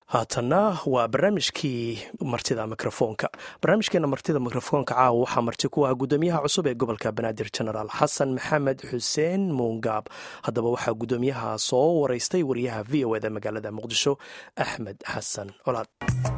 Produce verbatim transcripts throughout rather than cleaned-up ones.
haatanna waa barnaamijkii martida mikrofoonka barnaamijkeena martida mikrofoonka caawa waxaa marti ku ah gudoomiyaha cusub ee gobolka banaadir genaraal xasan maxamed xuseen muungaab. haddaba waxaa gudoomiyaha soo wareystay wariyaha v o eda magaalada muqdisho axmed xasan colaad.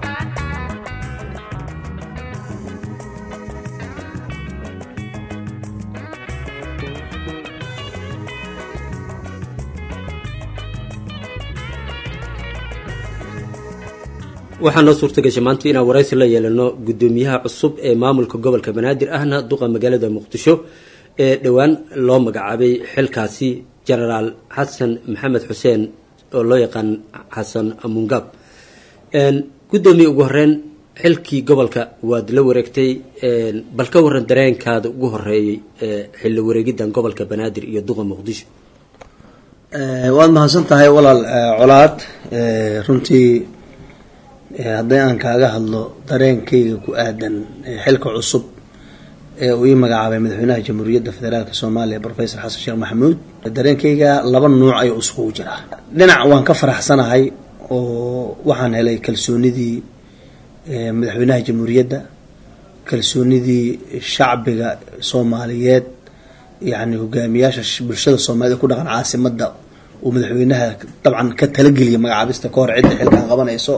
waxaa noo suurta gashay maanta inaan waraysi la yeelano gudoomiyaha cusub ee maamulka gobolka banaadir ahna duqa magaalada muqdisho ee dhowaan loo magacaabay xilkaasi genaraal xasan maxamed xuseen oo loo yaqaan xasan muungaab. gudoomiye ugu horeyn xilkii gobolka waad la wareegtay, bal ka waran dareenkaada ugu horeeyay xilli wareegidan gobolka banaadir iyo duqa muqdisho. waad mahadsan tahay walaal colaad. runtii hadday aan kaaga hadlo dareenkayga ku aadan xilka cusub ee uu ii magacaabay madaxweynaha jamhuuriyadda federaalk soomaaliya professor xasan sheekh maxamuud, dareenkayga laba nuuc ayuu isugu jiraa. dhinac waan ka faraxsanahay oo waxaan helay kalsoonidii madaxweynaha jamhuuriyadda, kalsoonidii shacbiga soomaaliyeed, yacni hogaamiyaasha bulshada soomaaliyeed ku dhaqan caasimadda uu madaxweynaha dabcan ka talageliyay magacaabista ka hor cidda xilkan qabanayso.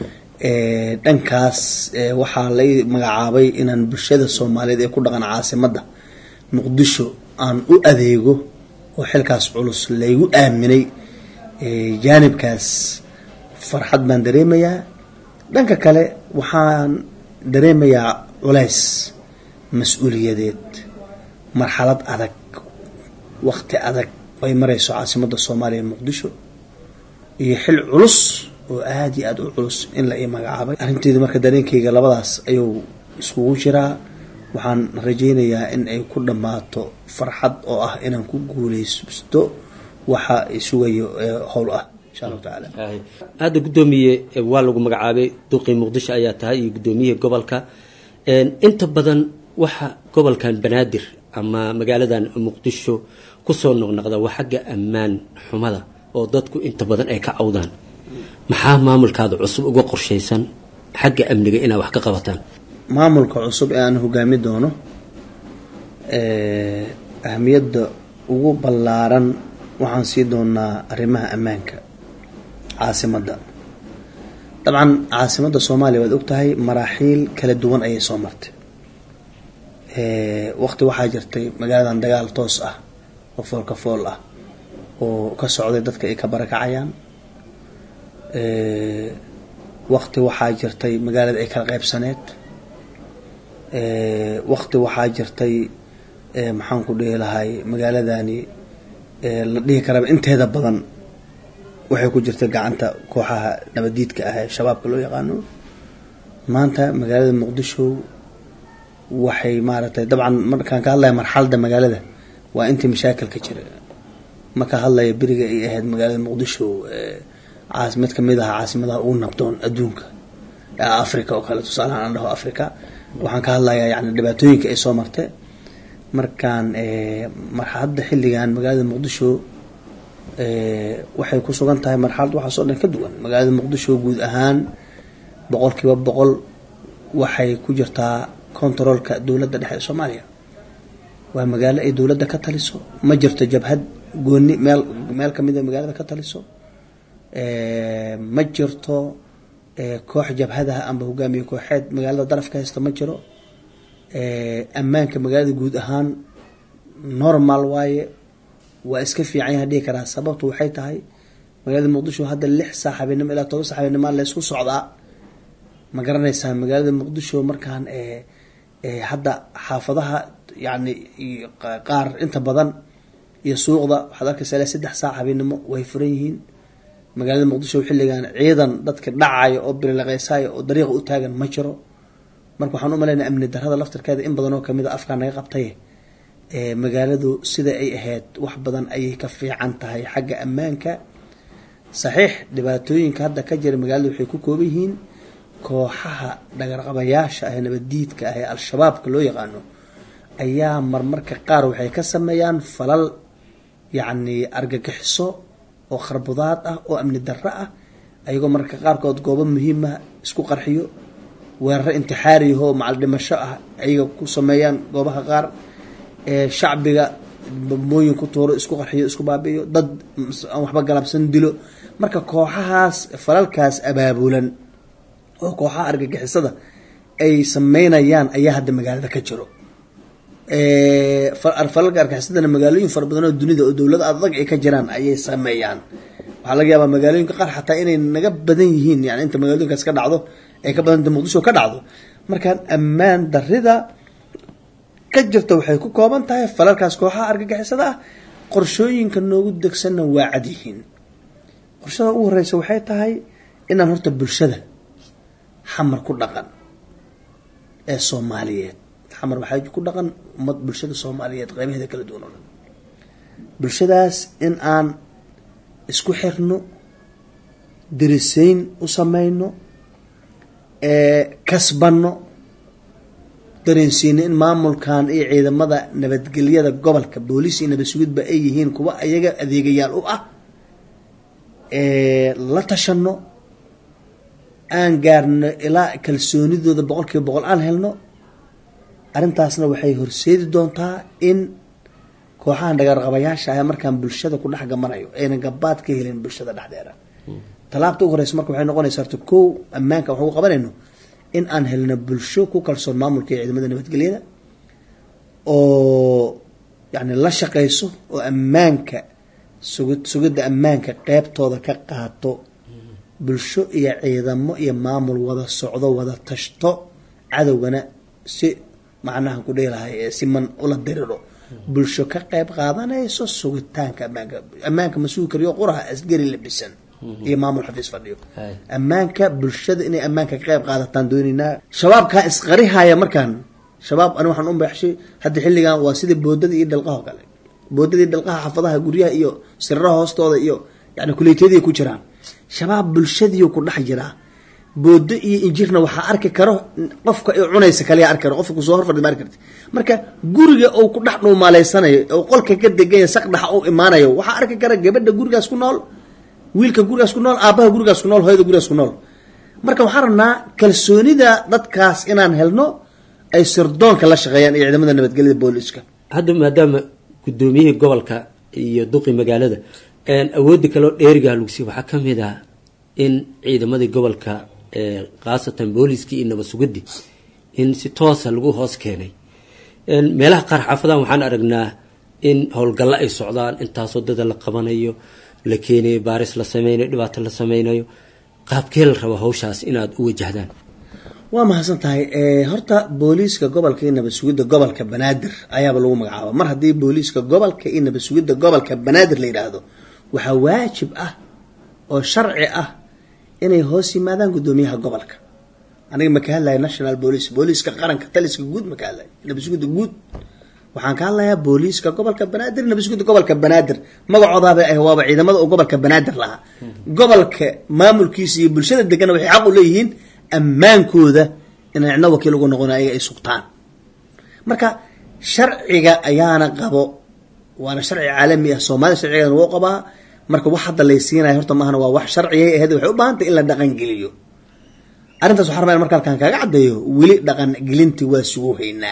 dhankaas waxaa lay magacaabay inaan bulshada soomaaliyeed ee ku dhaqan caasimadda muqdisho aan u adeego oo xilkaas culus laygu aaminay. jaanibkaas farxad baan dareemayaa. dhanka kale waxaan dareemayaa culays mas-uuliyadeed, marxalad adag, waqti adag ay marayso caasimadda soomaaliya muqdisho, iyo xil culus oo aada iyo aada u culus in la ii magacaabay. arrinteedu marka dareenkayga labadaas ayuu iskugu jiraa. waxaan rajaynayaa in ay ku dhammaato farxad oo ah inaan ku guuleysto waxa isugayo howl ah insha allahu tacaala. hadda gudoomiye waa lagu magacaabay duqii muqdisho ayaa tahay iyo gudoomiyihii gobolka. inta badan waxa gobolkan banaadir ama magaaladan muqdisho kusoo noqnoqda waa xagga ammaan xumada oo dadku inta badan ay ka cawdaan. maxaa maamulkaada cusub uga qorshaysan xagga amniga inaad wax ka qabataan? maamulka cusub ee aan hogaami doono ahmiyadda ugu ballaaran waxaan sii doonaa arrimaha ammaanka caasimadda. dabcan caasimadda soomaaliya waad ogtahay maraaxiil kala duwan ayay soo martay. waqti waxaa jirtay magaaladan dagaal toos ah oo foolka fool ah oo ka socday, dadka ay ka barakacayaan. waqti waxaa jirtay magaalada ay kala qaybsaneed. waqti waxaa jirtay maxaan ku dhihi lahay magaaladani la dhihi karaba inteeda badan waxay ku jirtay gacanta kooxaha nabadiidka ah ee shabaabka loo yaqaano. maanta magaalada muqdisho waxay maaragtay dabcan markaan ka hadlaya marxaladda magaalada waa intii mashaakilka jira. marka hadlaya beriga ay ahayd magaalada muqdisho mid kamid aha caasimadaha ugu nabdoon adduunka africa oo kale, tusaalahaan aan dhaho africa. waxaan ka hadlayaa yani dhibaatooyinka ay soo martay. markaan marxaladda xilligan magaalada muqdisho waxay ku sugan tahay marxalad waxaasoo dhan ka duwan. magaalada muqdisho guud ahaan boqol kiiba boqol waxay ku jirtaa controolka dowladda dhexe ee soomaaliya. waa magaalo ay dowladda ka taliso, ma jirto jabhad gooni meel meel kamid a magaalada ka taliso. ma jirto koox jabhadaha amba hogaamiye kooxeed magaalada daraf ka haysta ma jiro. ammaanka magaalada guud ahaan normal waaye, waa iska fiican yaha dhihi karaa. sababtu waxay tahay magaalada muqdisho hadda lix saac habeenimo ilaa toban saac habeenimo laysku socdaa. ma garanaysaa magaalada muqdisho markaan hadda xaafadaha yani qaar inta badan iyo suuqda waxaad arkaysaa ilaa saddex saac habeenimo way furan yihiin. magaalada muqdisho xilligan ciidan dadka dhacayo oo birilaqeysayo oo dariiqa u taagan ma jiro. marka waxaan u malaynaa amni darrada laftirkeeda in badan oo kamid a afkaa naga qabtay. magaaladu sida ay ahayd wax badan ayay ka fiican tahay xagga ammaanka. saxiix dhibaatooyinka hadda ka jira magaalada waxay ku kooban yihiin kooxaha dhagarqabayaasha ah ee nabadiidka ah ee al-shabaabka loo yaqaano ayaa marmarka qaar waxay ka sameeyaan falal yacni argagixiso oo kharbudaad ah oo amni darro ah ayagoo marka qaarkood goobo muhiima isku qarxiyo weeraro intixaariyaho macal dhimasho ah ayaga ku sameeyaan goobaha qaar ee shacbiga bambooyin ku tuuro isku qarxiyo isku baabi'iyo dad aan waxba galabsan dilo marka kooxahaas falalkaas abaabulan oo kooxaha argagixisada ay sameynayaan ayaa hadda magaalada ka jiro falalka argagixisadana magaalooyin fara badan oo dunida oo dowlada adag ay ka jiraan ayay sameeyaan waxaa laga yaabaa magaalooyinka qaar xataa inay naga badan yihiin yani inta magaalooyinkaas ka dhacdo ay ka badanta muqdisho ka dhacdo markaan ammaan darida ka jirta waxay ku kooban tahay falalkaas kooxaha argagixisada ah qorshooyinka noogu degsanna waa cad yihiin qorshada ugu horeysa waxay tahay inaan horta bulshada xamar ku dhaqan ee soomaaliyeed xamar waxaa ku dhaqan ummad bulshada soomaaliyeed qeybaheeda kala duwan oo dhan bulshadaas in aan isku xirno dirisayn u sameyno kasbanno dareensiino in maamulkan iyo ciidamada nabadgelyada gobolka booliis iyo nabad sugidba ay yihiin kuwa ayaga adeegayaal u ah la tashano aan gaarno ilaa kalsoonidooda boqol kiiba boqol aan helno arrintaasna waxay horseedi doontaa in kooxahan dhagarqabayaasha ah markaan bulshada ku dhex gamanayo ayna gabaad ka helin bulshada dhexdeeda talaabta ugu horeysa marka waxay noqonaysaa horta kow ammaanka waxaan u qabanayno in aan helno bulsho ku kalsoon maamulka iyo ciidamada nabadgelyada oo yani la shaqeyso oo ammaanka sugid sugidda ammaanka qeybtooda ka qaato bulsho iyo ciidamo iyo maamul wada socdo wada tashto cadowgana si macnaha ku dheelahay ee siman ula diriro bulsho ka qeyb qaadanayso sugitaanka ammaanka ammaanka ma sugi kariyo quraha asgari labisan iyo maamul xafiis fadhiyo ammaanka bulshada inay ammaanka ka qeyb qaadataan doonaynaa shabaabkaa isqarihaya markaan shabaab ani waxaan u baxshay hadda xilligan waa sida boodada iyo dhalqaha kale boodada iyo dhalqaha xafadaha guryaha iyo sirraha hoostooda iyo yani kuleetiyadii ku jiraan shabaab bulshadiiyo ku dhex jiraa boodo iyo injirna waxaa arki karo qofka ay cunaysa kaliya arki karo qofka kusoo horfadhi ma arki karti marka guriga uu ku dhex dhuumaaleysanayo oo qolka ka deganya saqdhaxa u imaanayo waxaa arki kara gabadha gurigaas ku nool wiilka gurigaas ku nool aabaha gurigaas ku nool hooyada gurigaas ku nool marka waxaan rabnaa kalsoonida dadkaas inaan helno ay sirdoonka la shaqeeyaan iyo ciidamada nabadgelyada booliiska hadda maadaama gudoomiyihii gobolka iyo duqi magaalada awoodda kaloo dheerigaa lagu siiy waxaa kamid ah in ciidamadii gobolka khaasatan booliiskii iyo nabad sugidii in si toosa lagu hoos keenay meelaha qaar xaafadahan waxaan aragnaa in howlgallo ay socdaan intaasoo dada la qabanayo la keenayo baaris la sameynayo dhibaato la sameynayo qaabkee la rabo hawshaas inaad u wajahdaan waa mahadsan tahay horta booliiska gobolka iyo nabad sugidda gobolka banaadir ayaaba lagu magacaaba mar haddii booliiska gobolka iyo nabad sugidda gobolka banaadir la yidhaahdo waxaa waajib ah oo sharci ah inay hoos yimaadaan gudoomiyaha gobolka aniga ma ka hadlaya national police booliiska qaranka taliska guud ma ka hadlaya nabad sugidda guud waxaan ka hadlayaa booliiska gobolka banaadir nabad sugidda gobolka banaadir magacoodaaba ah waaba ciidamada oo gobolka banaadir lahaa gobolka maamulkiisa iyo bulshada degana waxay xaq u leeyihiin ammaankooda inay cidna wakiil ugu noqon ayaga ay sugtaan marka sharciga ayaana qabo waana sharci caalami ah soomaalida sharcigeedana wuu qabaa marka wax hadda laysiinaya horta maahana waa wax sharciyay ahayd waxay u baahantay in la dhaqan geliyo arrintaas waxaan rabaa in marka halkaan kaaga caddeeyo weli dhaqan gelinti waa sugu haynaa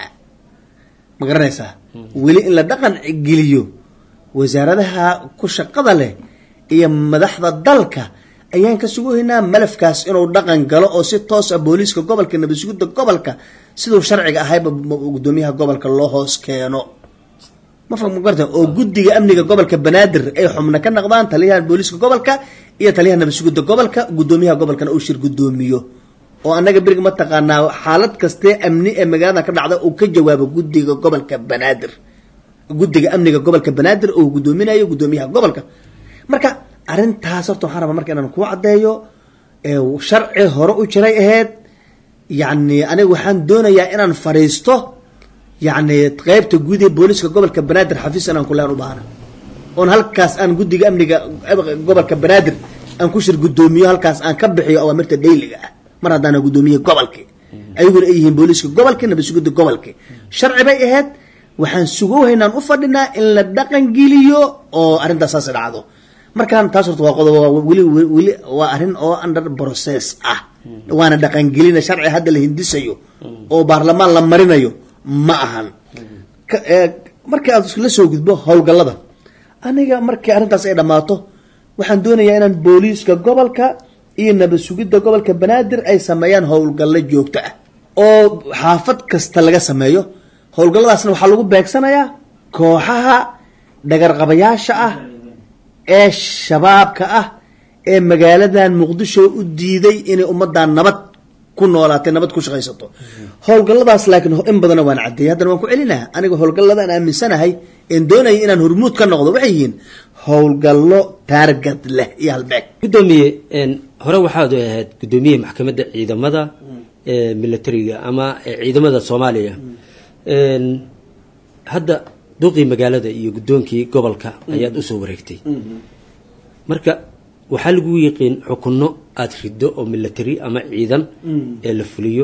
ma garanaysaa weli in la dhaqan geliyo wasaaradaha ku shaqada leh iyo madaxda dalka ayaan ka sugu haynaa malafkaas inuu dhaqan galo oo si toos ah booliiska gobolka nabad sugidda gobolka siduu sharciga ahayba gudoomiyaha gobolka loo hoos keeno ma fahamta oo guddiga amniga gobolka banaadir ay xubno ka noqdaan taliyaha booliiska gobolka iyo taliyaha nabad sugidda gobolka gudoomiyaha gobolkana uu shir gudoomiyo oo annaga beriga ma taqaanaa xaalad kastee amni ee magaalada ka dhacda uu ka jawaabo guddiga gobolka banaadir guddiga amniga gobolka banaadir oo gudoominayo gudoomiyaha gobolka marka arrintaas horta waxaan rabaa marka inaan kuu caddeeyo sharci hore u jiray ahayd yacni aniga waxaan doonayaa inaan fadhiisto yacni qeybta guud ee booliiska gobolka banaadir xafiis inaan kuleen u baahna oon halkaas aan guddiga amniga gobolka banaadir aan ku shir gudoomiyo halkaas aan ka bixiyo awaamirta dhayliga ah mar haddaana gudoomiye gobolki ayaguna ay yihiin booliiska gobolka nabad sugidda gobolki sharci bay ahayd waxaan sugo haynaan u fadhinaa in la dhaqan geliyo oo arrintaas saas dhacdo markaan taas horta waa qodob weli weli waa arrin oo under process ah waana dhaqangelina sharci hadda la hindisayo oo baarlamaan la marinayo ma ahan markii aad isla soo gudbo howlgallada aniga markii arrintaas ay dhammaato waxaan doonayaa inaan booliiska gobolka iyo nabad sugidda gobolka banaadir ay sameeyaan howlgallo joogto ah oo xaafad kasta laga sameeyo howlgalladaasna waxaa lagu beegsanayaa kooxaha dhagarqabayaasha ah ee shabaabka ah ee magaaladan muqdisho u diiday inay ummadan nabad ku noolaatay nabad ku shaqaysato howlgalladaas laakiin in badan waan cadeeyay haddana waan ku celinaha aniga howlgallada aan aaminsanahay in doonayay inaan hormuud ka noqdo waxay yihiin howlgallo taargad leh iyo halbeeg gudoomiye hore waxaad ahayd gudoomiye maxkamadda ciidamada militariga ama ciidamada Soomaaliya hadda duqii magaalada iyo gudoonkii gobolka ayaad u soo wareegtay marka waxaa lagu yiqiin xukunno aad rido oo military ama ciidan ee la fuliyo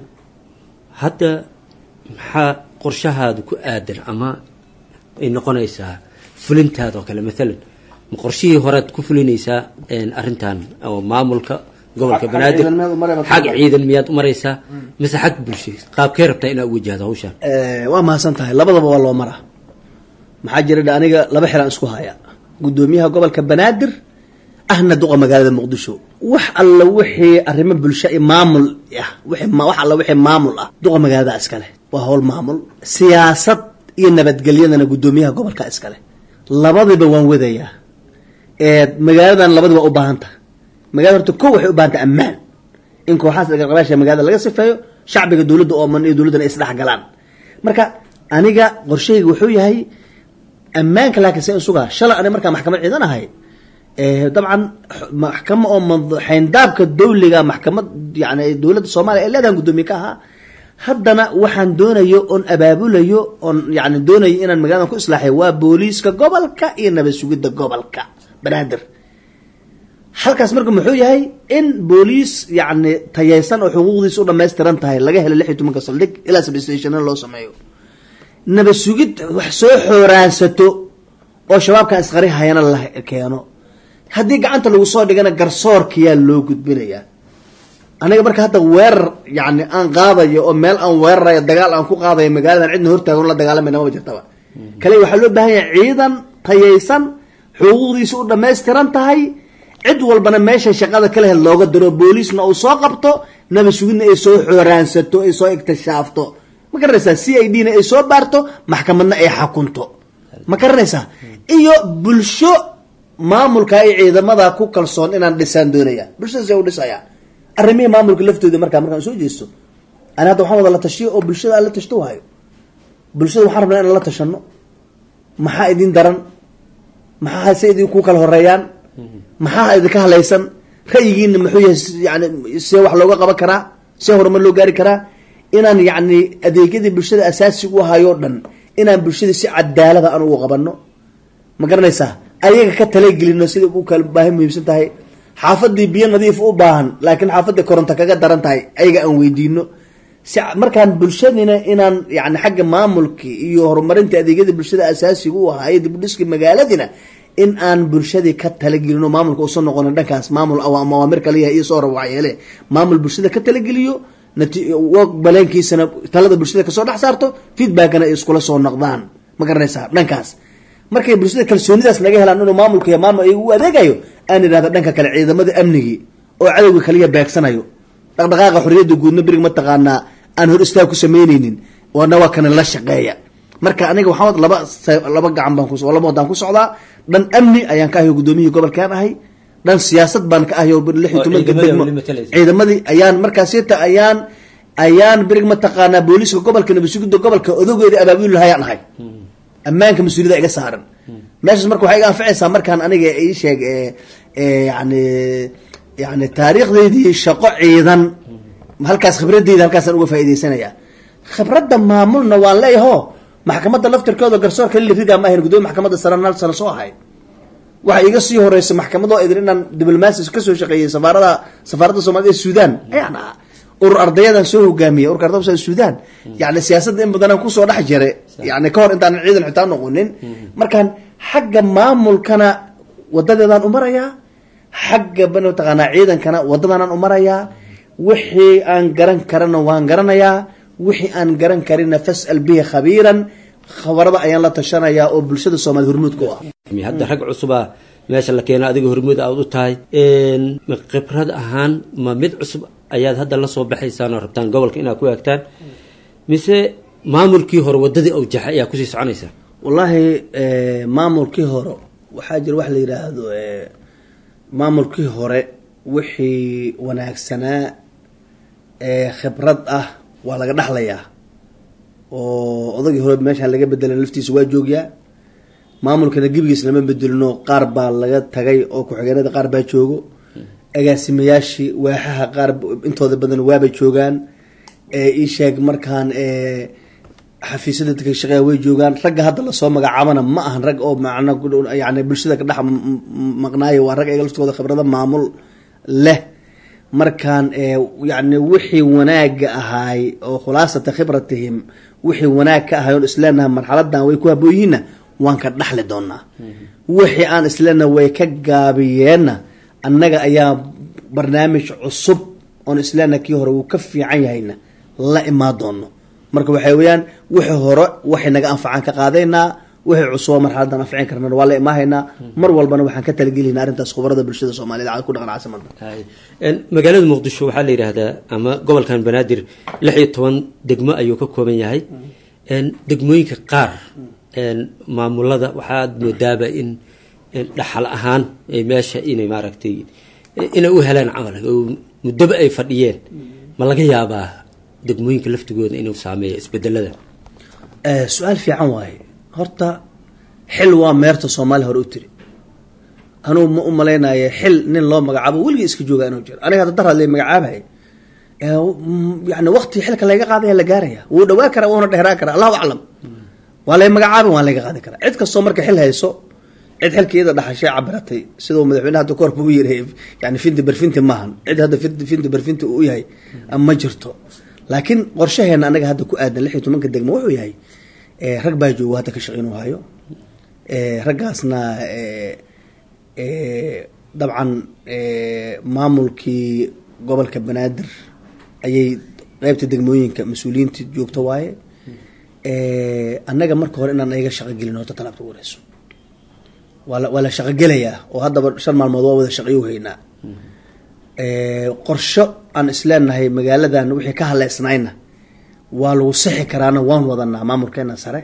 hadda maxaa qorshahaadu ku aadan ama ay noqonaysaa fulintaada oo kale maalan ma qorshihii horead ku fulinaysaa arrintan oo maamulka gobolka banaadir xag ciidan miyaad u maraysaa mise xag bulsho qaabkee rabtaa inaad u wajahdo hawshan waa mahadsan tahay labadaba waa loo maraa maxaa jira aniga laba xilaan isku haya gudoomiyaha gobolka banaadir ahna duqa magaalada muqdisho wax alla wixii arrimo bulsho iyo maamul ah wixii ma wax alla wixii maamul ah duqa magaalada iskale waa hawl maamul siyaasad iyo nabadgelyadana gudoomiyaha gobolka iskale labadaba waan wadayaa ee magaaladan labadaba u baahan tahay magaalada horta koow waxay u baahan tahay ammaan in kooxaas dhagarqabayaasha magaalada laga sifeeyo shacbiga dawladda oo man iyo dawladda ay isdhex galaan marka aniga qorshaygu wuxuu yahay ammaanka laakiin si sugaa shalay aniga markaa maxkamad ciidan ahay ee dabcan maxkamad oo xeyndaabka dawliga maxkamad yani dawladda Soomaaliya ee leedahay gudoomiye ka ahaa haddana waxaan doonayo on abaabulayo on yani doonayo inaan magaalada ku islaaxay waa booliiska gobolka iyo nabad sugidda gobolka banaadir halkaas marka muxuu yahay in booliis yani tayaysan oo xuquuqdiisa u dhameystiran tahay laga helo lix iyo toban saldhig ilaa substation loo sameeyo nabad sugid wax soo xooraansato oo shabaabka isqari hayana la keeno haddii gacanta lagu soo dhigana garsoorkiyaa loo gudbinayaa aniga marka hadda weerar yani aan qaadayo oo meel aan weerarayo dagaal aan ku qaadayo magaaladan cidna hortaagan la dagaalamayna ma jirtaba kale waxaa loo baahan yahay ciidan tayaysan xuquuqdiisa u dhameystiran tahay cid walbana meesha shaqada kale hel looga diro booliisna uu soo qabto nabad sugidna ay soo xooraansato ay soo iktishaafto ma garanaysaa c i d na ay soo baarto maxkamadna ay xakunto ma garanaysaa iyo bulsho maamulka iyo ciidamada ku kalsoon inaan dhisaan doonaya bulshadaas ay u dhisaya arrimihii maamulka laftooda markaa markaan soo jeesto ana hadda waxaan wada la tashiyo oo bulshada aan la tashto waayo bulshada waxaan rabnaa inaan la tashano maxaa idin daran maxaa se idin ku kala horeeyaan maxaa idinka halaysan ra'yigiina muxuu yahay yani see wax looga qaban karaa see horumar loo gaari karaa inaan yani adeegyadii bulshada asaasiga u ahayo dhan inaan bulshada si cadaalada aan ugu qabano ma garanaysaa ayaga ka talagelino sida u kala baahi muhiimsan tahay xaafadii biyo nadiif u baahan laakiin xaafadii koronto kaga daran tahay ayaga aan weydiino si markaan bulshadina inaan yani xagga maamulka iyo horumarinta adeegyada bulshada asaasiga u ahayo dib u dhiska magaaladina in aan bulshadii ka talagelino maamulka uusan noqonin dhankaas maamul awaamir kaliya iyo soo rawac yeele maamul bulshada ka talageliyo baleenkiisana talada bulshada kasoo dhex saarto feedbackana ay iskula soo noqdaan ma garanaysaa dhankaas markay bulshada kalsoonidaas naga helaan inuu maamulka iyo maamul ay u adeegayo aan idhahda dhanka kale ciidamada amnigii oo cadowga kaliya beegsanayo dhaqdhaqaaqa xorriyadda guudna birig mataqaanaa aan hor istaag ku samaynaynin waana waa kana la shaqeeya marka aniga waxaan laba laba gacan baan ku laba wadaan ku socdaa dhan amni ayaan ka ahay gudoomiyihii gobolkaan ahay dhan siyaasad baan ka ahay oo lix iyo toban degmo ciidamadii ayaan markaas sita ayaan ayaan birig mataqaanaa booliiska gobolka nabad sugidda gobolka odogeeda abaabul lahayaan ahay ammaanka mas-uuliyadda iga saaran meeshaas marka waxay iga anfacaysaa markaan aniga ii sheeg yani yani taariikhdeydii shaqo ciidan halkaas khibradeyda halkaasaan uga faa'iidaysanaya khibradda maamulna waan leeyaho maxkamadda laftirkooda garsoorka lili ridaa ma ahayn gudoomiye maxkamadda sare hal sano soo ahayd waxa iga sii horeysa maxkamadoo idin inaan diblomaasi ka soo shaqeeyay safaarada safaaradda Soomaaliya ee Suudaan ayaan ahaa urur ardayadan soo hogaamiyay ururka ardayda Suudaan yani siyaasadda in badan ku soo dhex jiray yani ka hor intaan ciidan xitaa noqonin markaan xagga maamulkana wadadeedaan u marayaa xagga bana taqaanaa ciidankana wadadaanaan u marayaa wixii aan garan karana waan garanayaa wixii aan garan karina fas'al bihi khabiiran khabarada ayaan la tashanayaa oo bulshada Soomaaliyeed hormuud ku ah hadda rag cusuba meesha la keenay adiga hormuud aad u tahay ma khibrad ahaan ma mid cusub ayaad hadda la soo baxaysaan oo rabtaan gobolka inaad ku eegtaan mise maamulkii hore wadadii oo jaxay ayaa ku sii soconaysa wallahi maamulkii hore waxaa jira wax la yiraahdo maamulkii hore wixii wanaagsanaa ee khibrad ah waa laga dhaxlayaa oo odagii hore meeshaan laga bedelay laftiisa waa joogyaa maamulkana gibigiis lama bedelino qaar baa laga tagay oo ku-xigeenada qaar baa joogo agaasimayaashii waaxaha qaar intooda badan waabay joogaan ee ii sheeg markaan ee xafiisyada dadka shaqeeya way joogaan ragga hadda lasoo magacaabana ma ahan rag oo macna yani bulshada ka dhex maqnaayo waa rag ayaga laftooda khibrado maamul leh markaan yani wixii wanaaga ahaay oo khulaasata khibratihim wixii wanaag ka ahay oon isleenaha marxaladan way ku habooyihiinna waan ka dhaxli doonaa wixii aan isleenaha way ka gaabiyeenna annaga ayaa barnaamij cusub oon isleenaha kii hore wuu ka fiican yahayna la imaa doono marka waxay weyaan wixii hore waxay naga anfacaan ka qaadaynaa wixii cusubo marxaladan anficin karna waa la imaahaynaa mar walbana waxaan ka talagelinaa arrintaas khubarada bulshada Soomaaliyeed ku dhaqan caasimada magaalada Muqdisho waxaa la yiraahdaa ama gobolkan Banaadir lix iyo toban degmo ayuu ka kooban yahay degmooyinka qaar maamulada waxaad moodaaba in dhaxal ahaan ay meesha inay maaragtay inay u helaan camal oo muddo ay fadhiyeen ma laga yaabaa degmooyinka laftigooda inuu saameeyo isbedelada ee su'aal fiican waaye horta xil waa meerta Soomaaliya hore u tiri anuu ma u maleynaayo xil nin loo magacaabo waliga iska jooga inuu jiro aniga hadda daraad lay magacaabay ee yani waqti xilka laga qaaday la gaaraya wuu dhawaa kara wuuna dheeraa kara Allahu a'lam waa lay magacaabay waa laga qaadi kara cid kasto marka xil hayso cid xilkeeda dhaxashay cabaratay sidoo madaxweynaha hadda korba u yiraahday yani finti barfinti maahan cid hadda finti barfinti uu yahay ama jirto laakiin qorshaheena anaga hadda ku aadan lix iyo toban degmo wuxuu yahay ee rag baa jooga hadda ka shaqeynuu hayo ee raggaasna ee ee dabcan ee maamulkii gobolka Banaadir ayay qaybta degmooyinka mas'uuliyiinta joogto waaye ee anaga marka hore inaan ayaga shaqo gelin horta talaabta wareyso wala wala shaqo gelaya oo hadda shan maalmood waa wada shaqeeyo haynaa ee qorsho aan isleenahay magaaladan wixii ka haleysnayna waa lagu sixi karaana waan wadanaa maamulkeena sare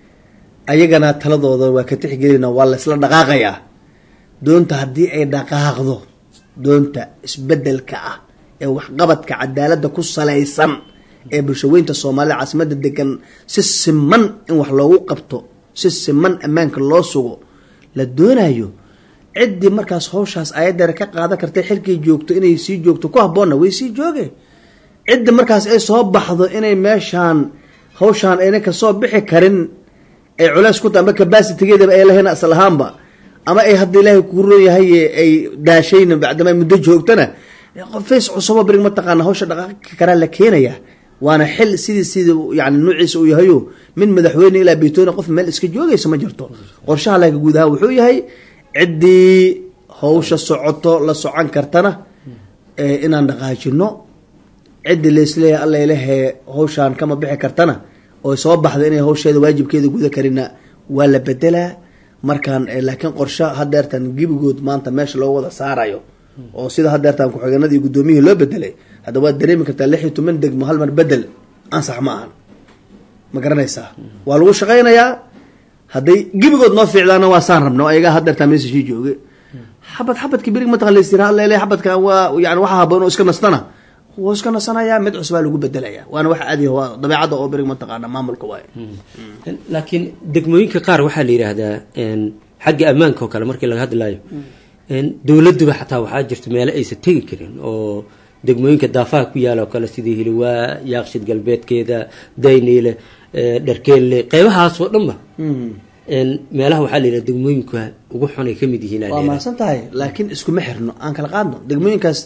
ayagana taladooda waa ka tixgelina waa la isla dhaqaaqayaa doonta haddii ay dhaqaaqdo doonta isbedelka ah ee waxqabadka cadaaladda ku salaysan ee bulshaweynta Soomaaliya caasimada degan si siman in wax loogu qabto si siman ammaanka loo sugo la doonayo ciddii markaas hawshaas ayadda ka qaadan kartay xilkii joogto inay sii joogto ku haboona way sii joogeen cidda markaas ay soo baxdo inay meeshaan hawshaan ayna ka soo bixi karin ay culays ku taamba capacity-geeda ay lahayn asal ahaanba ama ay hadda Ilaahay ku roon yahay ay daashayna bacdama muddo joogtana qofays cusub birig ma taqaan hawsha dhaqaaqi kara la keenaya waana xil sidii sidii yani nuuciisa uu yahay min madaxweyne ilaa beetoona qof meel iska joogaysa ma jirto qorshaha laga gudaha wuxuu yahay ciddii hawsha socoto la socon kartana ee inaan dhaqaajino cidii leesleeyahay alla ilaahay hawshaan kama bixi kartana oo soo baxdo inay hawsheeda waajibkeeda guda karina waa la bedelaa markaan laakiin qorshe hadeertan gibigood maanta meesha loo wada saarayo oo sida hadeertan ku-xigeenadii gudoomiyihii loo bedelay hadda waad dareemi kartaa lix iyo toban degmo hal mar bedel ansax ma ahan ma garanaysaa waa lagu shaqaynayaa hadday gibigood noo fiicdaana waa saan rabna oo ayagaa hadeertan meesha sii jooge xabad xabadki birig ma taqalaysiraa alla ilaahay xabadka waa yani waxa haboon oo iska nastana wuu iska nasanayaa mid cusbaa lagu bedelaya waana wax caadi ah dabeecadda oo birig ma taqaana maamulka waaye laakiin degmooyinka qaar waxaa la yiraahdaa xagga ammaanka oo kale markii laga hadlayo dowladuba xataa waxaa jirta meelo aysan tegi karin oo degmooyinka daafaha ku yaala oo kale sidii Hilwaa Yaaqshid galbeedkeeda Dayniile Dharkeelle qaybahaas oo dhanba een meelaha waxaa la yiraahdaa degmooyinka ugu xun ay kamid yihiin waa maasan tahay laakiin isku ma xirno aan kala qaadno degmooyinkaas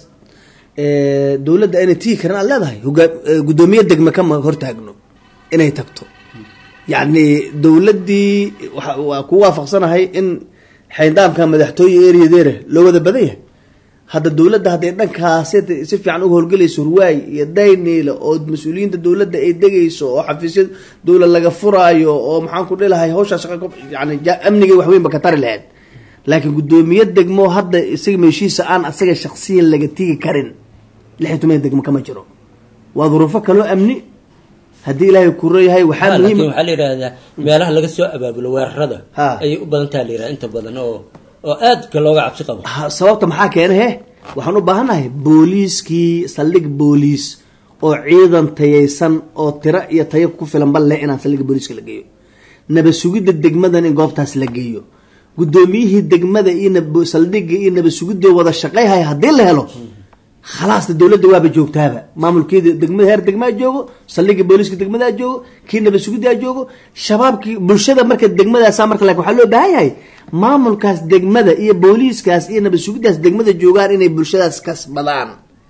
ee dawladda inay tii karan aad leedahay gudoomiye degmo kama hortaagno inay tagto yani dawladdii waa ku waafaqsanahay in xayndaamka madaxtooye eriyadeena loo wada badan yahay hadda dowladda hadday dhankaas si fiican uga howlgelayso Hurwaay iyo Dayniile oo mas-uuliyiinta dowladda ay degayso oo xafiisyada dowlad laga furaayo oo maxaan ku dhilahay hawsha shaqo yani amniga wax weyn ba ka tari lahayd laakiin gudoomiye degmo hadda isaga meeshiisa aan asaga shakhsiyan laga tigi karin lixdan degmo kama jiro waa duruufo kale amni haddii ilaahay ku reeyahay waxaa muhiim ah waxa la yiraahdaa meelaha laga soo abaabulo weerarada ay u badan tahay la yiraahdaa inta badan oo oo aad ka looga cabsi qabo sababta maxaa keenay waxaan u baahanahay booliiskii saldhig booliis oo ciidan tayaysan oo tira iyo tayo ku filan bal leh inaan saldhig booliiska la geeyo nabad sugidda degmadan in goobtaas la geeyo gudoomiyihii degmada iyo nabad saldhigga iyo nabad sugidda wada shaqeeyay haddii la helo خلاص الدولة waaba joogtaaba maamulkeeda degmada heer degmada joogo saldhigga booliiska degmada joogo kiina basuudiga joogo shabaabkii bulshada marka degmadaas marka la waxa loo baahan yahay maamulkaas degmada iyo booliiskaas iyo nabasuudidaas degmada joogaan inay bulshadaas kasbadaan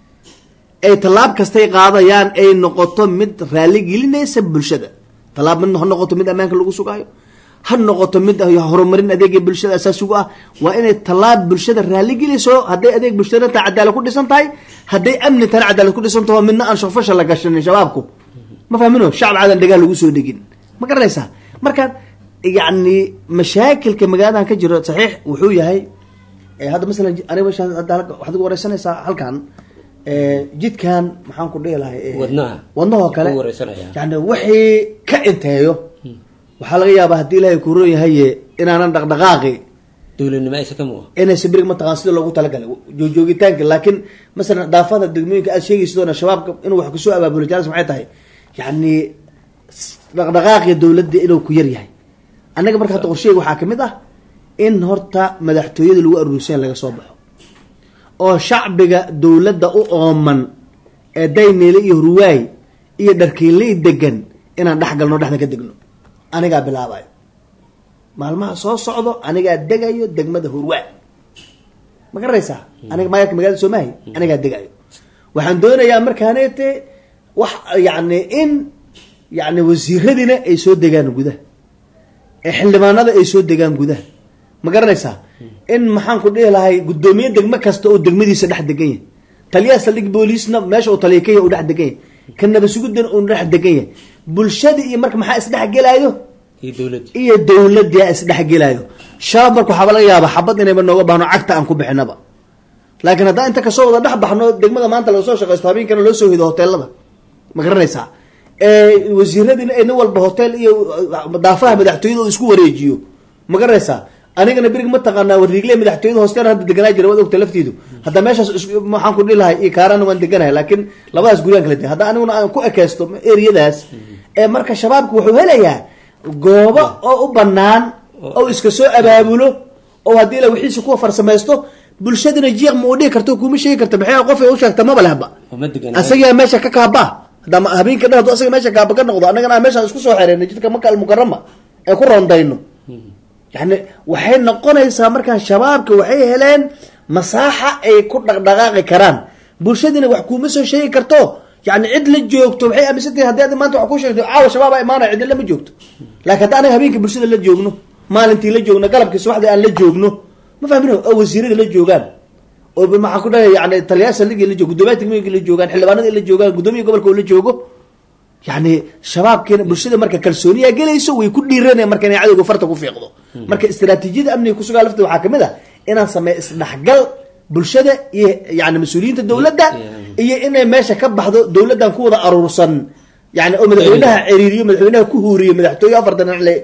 ay talaab kastay qaadayaan ay noqoto mid raali gelinaysa bulshada talaab mid noqoto mid amaanka lagu sugaayo ha noqoto mid horumarin adeeg bulshada asaas ugu ah waa inay talaab bulshada raali geliso haday adeeg bulshada ta cadaalad ku dhisan tahay haday amni tan cadaalad ku dhisan tahay midna aan shaqfasha la gashan shabaabku ma fahmino shacab cadan dhagaa lagu soo dhigin ma garanaysa marka yaani mashaakilka magaalada ka jiro saxiix wuxuu yahay ee hada midalan aniga meeshan cadaalad waxaad ugu wareysanaysa halkan ee jidkan maxaan ku dheelahay ee wadnaha wadnaha kale yaani wixii ka inteeyo waxa laga yaabaa hadii ilaahay ku roon yahay inaanan dhaqdhaqaaqi dawladnimo ay ka muuqdo inay sibrig ma taqaan sida loogu talagalay joogitaanka laakiin mesela daafada degmooyinka aad sheegayso doona shabaabka inuu wax ku soo abaabulo jaalis maxay tahay yaani dhaqdhaqaaqi dawladda inuu ku yar yahay anaga marka hadda qorsheey waxa kamid ah in horta madaxtooyada lagu aruursan laga soo baxo oo shacbiga dawladda u ooman ee Dayniile iyo Hurwaay iyo Dharkiinle degan inaan dhaxgalno dhaxda ka degno aniga bilaabay maalmaha soo socdo aniga degayo degmada Hurwaay ma garaysa aniga maayarka magaalada Soomaali aniga degayo waxaan doonayaa markaaneete wax yaani in yaani wasiiradina ay soo degaan gudaha ee xildhibaanada ay soo degaan gudaha ma garanaysa in maxaan ku dheelahay gudoomiye degmo kasta oo degmadiisa dhex degan yahay taliyaha saldhig booliisna meesha uu taliyay oo dhex degan yahay kan nabasugudan uu dhex degan yahay bulshada iyo marka maxaa isdhex galaayo iyo dawladda iyo dawladda isdhex galaayo shabaab marka waxa laga yaabaa xabad inay ba nooga baahno cagta aan ku bixinaba laakiin haddii inta ka soo wada dhex baxno degmada maanta laga soo shaqeysto habeenkana loo soo hido hoteelada ma garanaysaa ee wasiiradina ay walba hotel iyo daafaha madaxtooyada isku wareejiyo ma garanaysaa anigana birig ma taqaanaa wariigle madaxtooyada hoosteena hadda deganaa jira wada ogta laftiidu hadda meeshaas waxaan ku dhilahay iyo kaarana waan deganahay laakiin labadaas guriyaan kala tahay hadda aniguna aan ku ekeysto eriyadaas ee marka shabaabku wuxuu helayaa goobo oo u banaan oo iska soo abaabulo oo hadii la wixiisa ku farsamaysto bulshadana jiiq ma u dhigi karto kuma sheegi karto maxay qof ay u sheegtay ma balahba asaga meesha ka kaaba hadama habeenka dhahdo asaga meesha kaaba ka noqdo anagana meesha isku soo xireenay jidka Makka al-Mukarrama ee ku roondayno يعني waxay noqonaysaa marka shabaabka waxay heleen masaaxa ay ku dhaqdhaqaaqi karaan bulshadina wax kuma soo sheegi karto yani cid la joogto waxay aaminsantahay hadii maanta wax ku sheegto caawa shabaab ay maana cid lama joogto laakiin hadda anaga habeenka bulshada la joogno maalintii la joogno galabkii subaxdii aan la joogno ma fahmino oo wasiirada la joogaan oo maxaa ku dhahay yani taliyaha saldhigga la joogo gudoomiyaha degmooyinka la joogaan xildhibaanada la joogaan gudoomiyaha gobolka la joogo يعني شباب كان برشده marka kalsooniya galayso way ku dhiiranayaan marka inay cadowga farta ku fiiqdo marka istiraatiijiyada amniga ku sugaa lafta waxa kamid ah inaan sameeyo isdhaxgal bulshada iyo yaani mas'uuliyiinta dawladda iyo inay meesha ka baxdo dawladdan ku wada aruursan yaani oo madaxweynaha ciriiriyo madaxweynaha ku huuriyo madaxtooyo afartan dhinac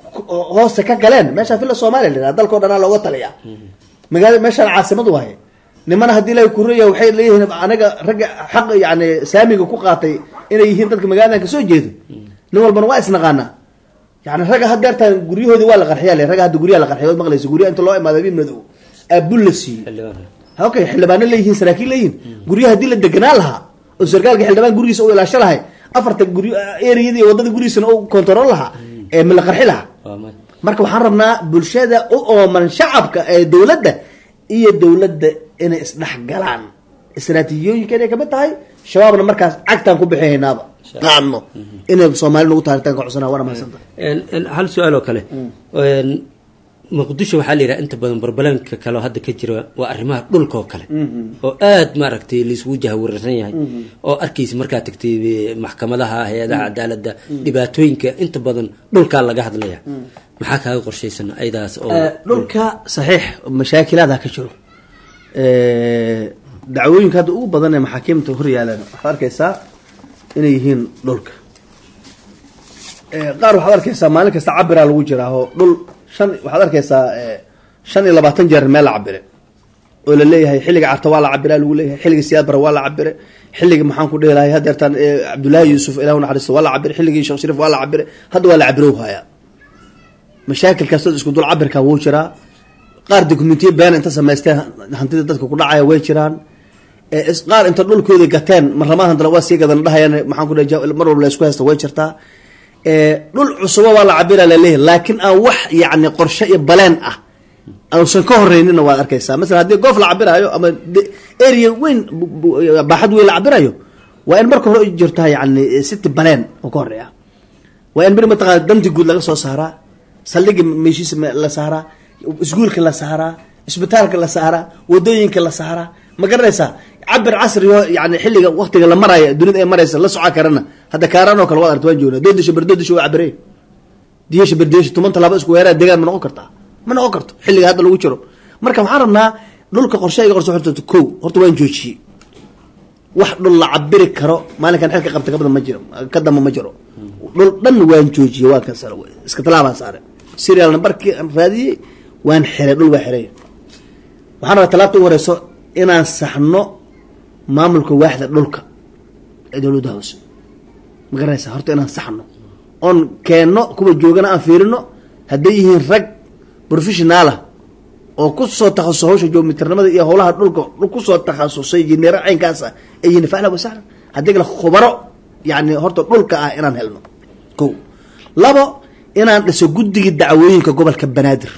hoos ka galeen meesha fil Soomaaliya dalka dhan looga taliya magaalada meesha caasimadu wahay nimana hadii la ku reeyo waxay leeyihiin anaga rag xaq yaani saamiga ku qaatay inay yihiin dadka magaalada ka soo jeedo nin walba waa isnaqaana yaani rag hadeertan guriyahooda waa la qarxiyaa rag hadda guriyaha la qarxiyo maqlayso guriyaha inta loo imaado biin madow abulasi okay xildhibaan leeyihiin saraakiil leeyihiin guriyaha hadii la deganaa lahaa oo sarkaalka xildhibaan gurigiisa oo ilaasho lahay afarta guri eriyada wadada gurigiisa oo control lahaa ee ma la qarxi lahaa marka waxaan rabnaa bulshada oo ooman shacabka ee dawladda iyo dawladda inay isdhaxgalaan istiraatiijiyooyinka inay kamid tahay shabaabna markaas cagtaan ku bixinaaba qaadno inay Soomaaliya ugu taaritaan ka cusana wana maasanta hal su'aal oo kale een muqdisho waxaa la yidhaha inta badan barbalanka kale oo hadda ka jira waa arrimaha dhulka oo kale oo aad maaragtay laisugu jahawararsan yahay oo arkaysa markaa tagtay maxkamadaha hay-adaha cadaaladda dhibaatooyinka inta badan dhulkaa laga hadlaya maxaa kaaga qorshaysan ayadaas oo dhulka saxiix mashaakilaada ka jiro dacwooyinka hadda ugu badan ee maxaakiimta hor yaalaan waxaad arkaysaa inay yihiin dhulka qaar waxaad arkaysaa maalin kasta cabiraa lagu jiraa oo dhul shan waxaad arkaysaa shan iyo labaatan jeer meel la cabire oo la leeyahay xilliga carta waa la cabiraa lagu leeyahay xilliga siyaad bara waa la cabire xilliga maxaan ku dheelahay hadeertaan cabdullaahi yuusuf ilahu naxariisto waa la cabire xilligii sheekh shariif waa la cabire hadda waa la cabirow hayaa mashaakilkaas dad isku dul cabirka wuu jiraa qaar dokumentiyo been inta samaysteen hantida dadka ku dhacaya way jiraan qaar inta dhulkooda gateen marlamaan hadana waa sii gadan dhahayaan maxaan ku dhahay mar walba la isku haysta way jirtaa dhul cusubo waa la cabira laleeyahay laakiin aan wax yacni qorshe iyo baleen ah aansan ka horeynina waad arkaysaa masalan haddii goof la cabirayo ama area weyn baaxad weyn la cabirayo waa in marka hore jirtaa yacni city baleen oo ka horeeya waa in beri mataqaana danti guud laga soo saaraa saldhigi meeshiisa la saaraa iskuulka la saaraa isbitaalka la saaraa wadooyinka la saaraa ma garanaysaa cabir casri oo yani xilliga waqtiga la maraayo dunida ay maraysa la soco karana hadda kaaraan oo kale waad aragta waan joogna doodasha berdodasha waa cabirey diyasha berdiyasha tuman talaaba isku weeraa deegaan ma noqon kartaa ma noqon karto xilliga hadda lagu jiro marka waxaan rabnaa dhulka qorsheyga qorso horta kow horta waan joojiyey wax dhul la cabiri karo maalinkan xilka qabta ka badan ma jiro ka damba ma jiro dhul dhan waan joojiyey waa kansala iska talaabaan saare serial numberkii aan raadiyey waan xiray dhul waa xiray waxaan rabaa talaabta ugu horeyso inaan saxno maamulka waaxda dhulka ee dowladda hoose ma garanaysaa horta inaan saxno oon keenno kuwa joogana aan fiirino hadday yihiin rag professionaala oo ku soo takhasusay hawsha joogmitirnimada iyo howlaha dhulka kusoo takhasusay jineero caynkaas ah ee yihiin facla wasahlan haddii kale khubaro yacni horta dhulka ah inaan helno kow labo inaan dhiso guddiga dacwooyinka gobolka banaadir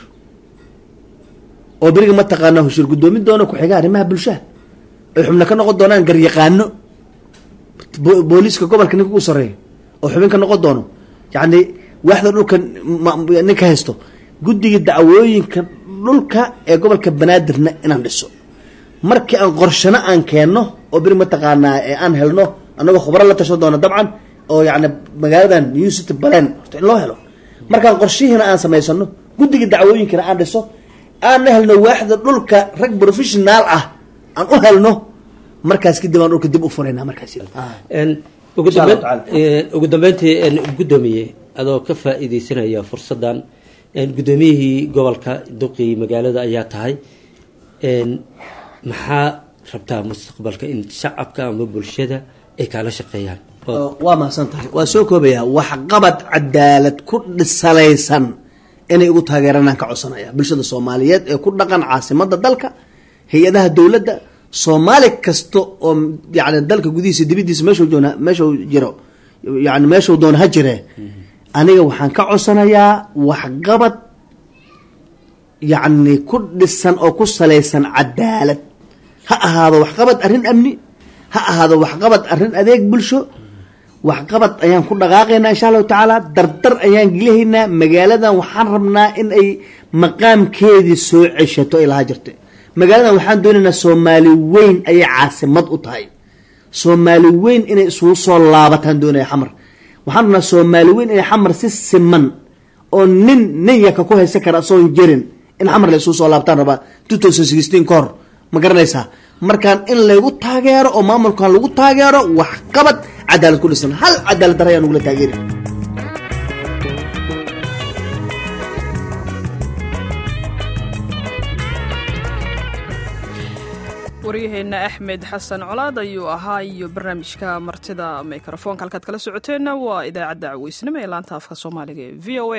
oo beriga mataqaana heshir guddoomin doona ku-xiga arrimaha bulshada ay xubno ka noqon doonaan garyaqaano booliiska gobolka ninka u sareeyo oo xubin ka noqon doono yacni waaxda dhulka ninka haysto guddiga dacwooyinka dhulka ee gobolka banaadirna inaan dhiso markii aan qorshano aan keenno oo beri mataqaanaa ee aan helno annagoo khubaro la tashan doono dabcan oo yacni magaaladan new city baleen horta in loo helo markaan qorshihiina aan samaysano guddiga dacwooyinkana aan dhiso aanna helno waaxda dhulka rag professionaal ah aan u helno markaas kadib aan dhulka dib u furayna markaas ugu dambeyn ugu dambeyntii guddoomiye adoo ka faa'iidaysanaya fursaddan guddoomiyihii gobolka duqii magaalada ayaa tahay maxaa rabtaa mustaqbalka in shacabka ama bulshada ay kaala shaqeeyaan waa mahadsan tahay waa soo koobayaa waxqabad cadaalad ku dhisalaysan inay ugu taageeranaan ka codsanaya bulshada soomaaliyeed ee ku dhaqan caasimada dalka hay-adaha dowladda soomaali kasta oo yani dalka gudihiisa dibadiisa meeshuu joona meeshuu jiro yani meeshuu doona ha jire aniga waxaan ka codsanayaa waxqabad yacni ku dhisan oo ku salaysan cadaalad ha ahaado waxqabad arrin amni ha ahaado waxqabad arrin adeeg bulsho waxqabad ayaan ku dhaqaaqaynaa insha allahu tacaala dardar ayaan gelihaynaa magaaladan waxaan rabnaa in ay maqaamkeedii soo ceshato ay lahaa jirta magaaladan waxaan doonaynaa soomaali weyn ayay caasimad u tahay soomaali weyn inay isugu soo laabataan doonaya xamar waxaan rabnaa soomaali weyn inay xamar si siman oo nin nin yaka ku haysan kara asoon jirin in xamar la isugu soo laabtaan rabaa two thousand sixteen ka hor ma garanaysaa markaan in lagu taageero oo maamulkan lagu taageero waxqabad cadaalad ku dhisan hal cadaalad darra ayaan ugula taageeri waryaheena axmed xasan colaad ayuu ahaa iyo barnaamijka martida mikrofoonka halkaad kala socoteenna waa idaacadda caweysnimo ee laanta afka soomaaliga ee v o a